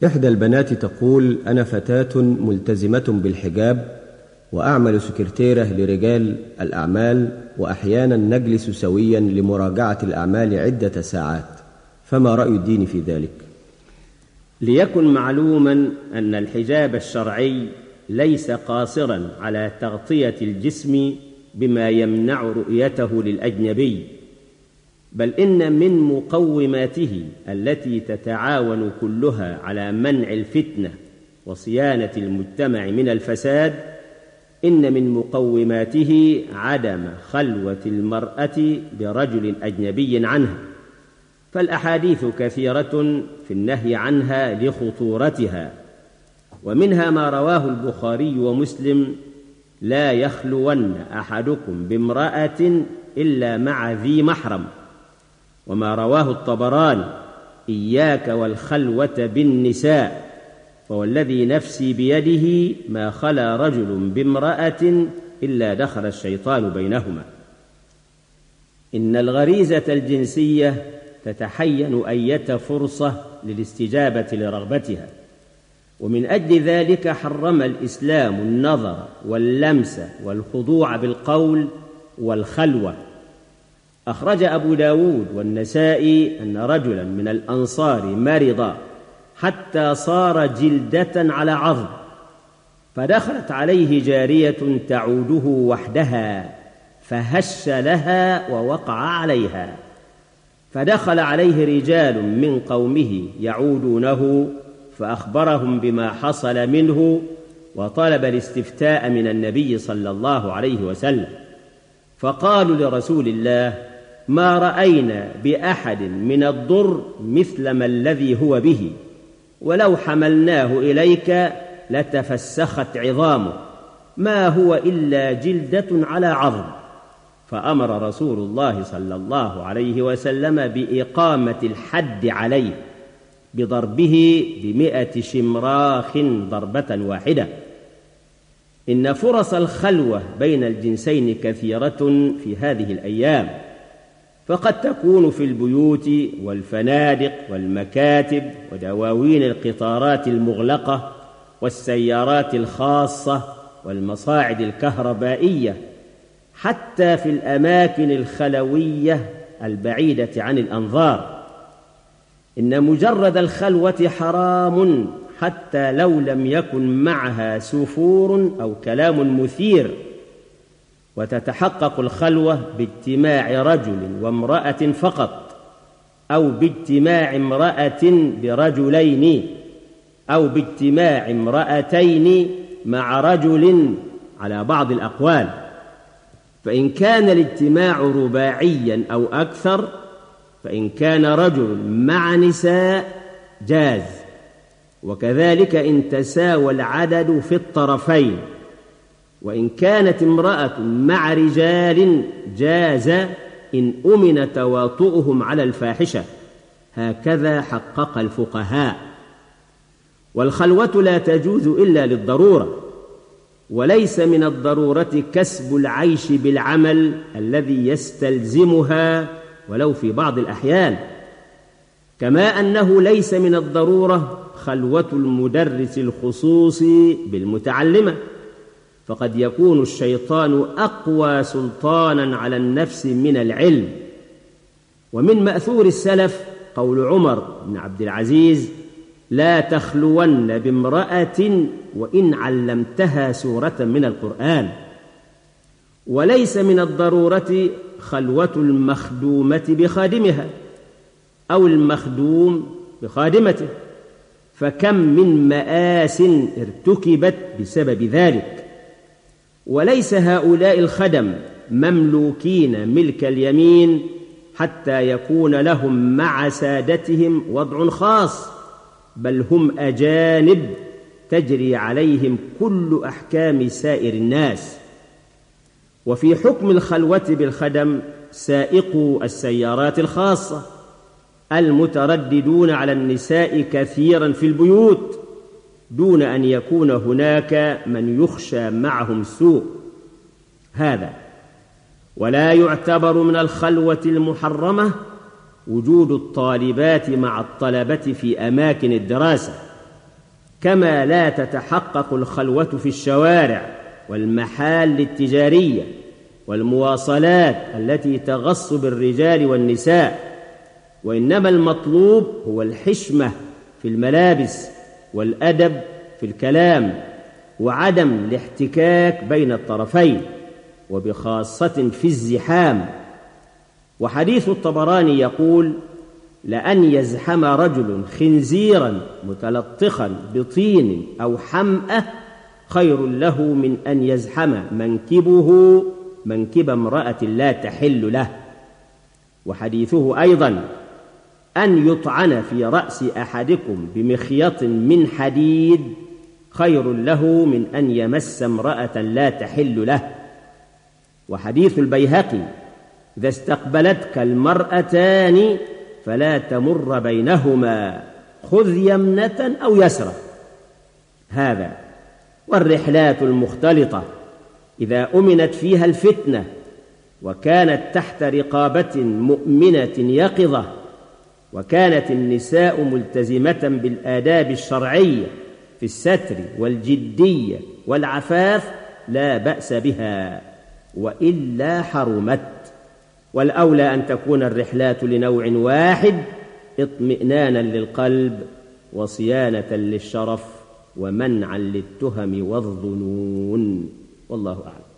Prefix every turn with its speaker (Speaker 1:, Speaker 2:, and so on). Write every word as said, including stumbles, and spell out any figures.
Speaker 1: إحدى البنات تقول: أنا فتاة ملتزمة بالحجاب وأعمل سكرتيرة لرجال الأعمال، وأحيانا نجلس سويا لمراجعة الأعمال عدة ساعات، فما رأي الدين في ذلك؟
Speaker 2: ليكن معلوما أن الحجاب الشرعي ليس قاصرا على تغطية الجسم بما يمنع رؤيته للأجنبي، بل إن من مقوماته التي تتعاون كلها على منع الفتنة وصيانة المجتمع من الفساد، إن من مقوماته عدم خلوة المرأة برجل أجنبي عنها، فالأحاديث كثيرة في النهي عنها لخطورتها، ومنها ما رواه البخاري ومسلم: لا يخلون أحدكم بامرأة إلا مع ذي محرم، وما رواه الطبراني: إياك والخلوة بالنساء، فوالذي نفسي بيده ما خلا رجل بامرأة إلا دخل الشيطان بينهما. إن الغريزة الجنسية تتحين أية فرصة للاستجابة لرغبتها، ومن أجل ذلك حرم الإسلام النظر واللمس والخضوع بالقول والخلوة. أخرج أبو داود والنسائي أن رجلا من الأنصار مرض حتى صار جلدة على عظم، فدخلت عليه جارية تعوده وحدها فهش لها ووقع عليها، فدخل عليه رجال من قومه يعودونه فأخبرهم بما حصل منه، وطلب الاستفتاء من النبي صلى الله عليه وسلم، فقالوا لرسول الله: ما رأينا بأحد من الضر مثل ما الذي هو به، ولو حملناه إليك لتفسخت عظامه، ما هو إلا جلدة على عظم. فأمر رسول الله صلى الله عليه وسلم بإقامة الحد عليه بضربه بمئة شمراخ ضربة واحدة. إن فرص الخلوة بين الجنسين كثيرة في هذه الأيام، فقد تكون في البيوت والفنادق والمكاتب ودواوين القطارات المغلقة والسيارات الخاصة والمصاعد الكهربائية، حتى في الأماكن الخلوية البعيدة عن الأنظار. إن مجرد الخلوة حرام حتى لو لم يكن معها سفور أو كلام مثير، وتتحقق الخلوة باجتماع رجل وامرأة فقط، أو باجتماع امرأة برجلين، أو باجتماع امرأتين مع رجل على بعض الأقوال. فإن كان الاجتماع رباعيا أو أكثر، فإن كان رجل مع نساء جاز، وكذلك إن تساوى العدد في الطرفين. وإن كانت امرأة مع رجال جاز إن أمن تواطؤهم على الفاحشة، هكذا حقق الفقهاء. والخلوة لا تجوز إلا للضرورة، وليس من الضرورة كسب العيش بالعمل الذي يستلزمها ولو في بعض الأحيان، كما أنه ليس من الضرورة خلوة المدرس الخصوصي بالمتعلمة، فقد يكون الشيطان أقوى سلطانا على النفس من العلم. ومن مأثور السلف قول عمر بن عبد العزيز: لا تخلون بامرأة وإن علمتها سورة من القرآن. وليس من الضرورة خلوة المخدومة بخادمها أو المخدوم بخادمته، فكم من مآس ارتكبت بسبب ذلك. وليس هؤلاء الخدم مملوكين ملك اليمين حتى يكون لهم مع سادتهم وضع خاص، بل هم أجانب تجري عليهم كل أحكام سائر الناس. وفي حكم الخلوة بالخدم سائقو السيارات الخاصة المترددون على النساء كثيرا في البيوت، دون أن يكون هناك من يخشى معهم السوء هذا. ولا يعتبر من الخلوة المحرمة وجود الطالبات مع الطلبة في أماكن الدراسة، كما لا تتحقق الخلوة في الشوارع والمحال التجارية والمواصلات التي تغص بالرجال والنساء، وإنما المطلوب هو الحشمة في الملابس والأدب في الكلام وعدم الاحتكاك بين الطرفين، وبخاصة في الزحام. وحديث الطبراني يقول: لأن يزحم رجل خنزيرا متلطخا بطين أو حمأة خير له من أن يزحم منكبه منكب امرأة لا تحل له. وحديثه أيضا: أن يطعن في رأس أحدكم بمخيط من حديد خير له من أن يمس امرأة لا تحل له. وحديث البيهقي: إذا استقبلتك المرأتان فلا تمر بينهما، خذ يمنة أو يسرة. هذا. والرحلات المختلطة إذا أمنت فيها الفتنة وكانت تحت رقابة مؤمنة يقظة، وكانت النساء ملتزمة بالآداب الشرعية في الستر والجدية والعفاف، لا بأس بها، وإلا حرمت. والأولى أن تكون الرحلات لنوع واحد اطمئنانا للقلب وصيانة للشرف ومنعا للتهم والظنون، والله أعلم.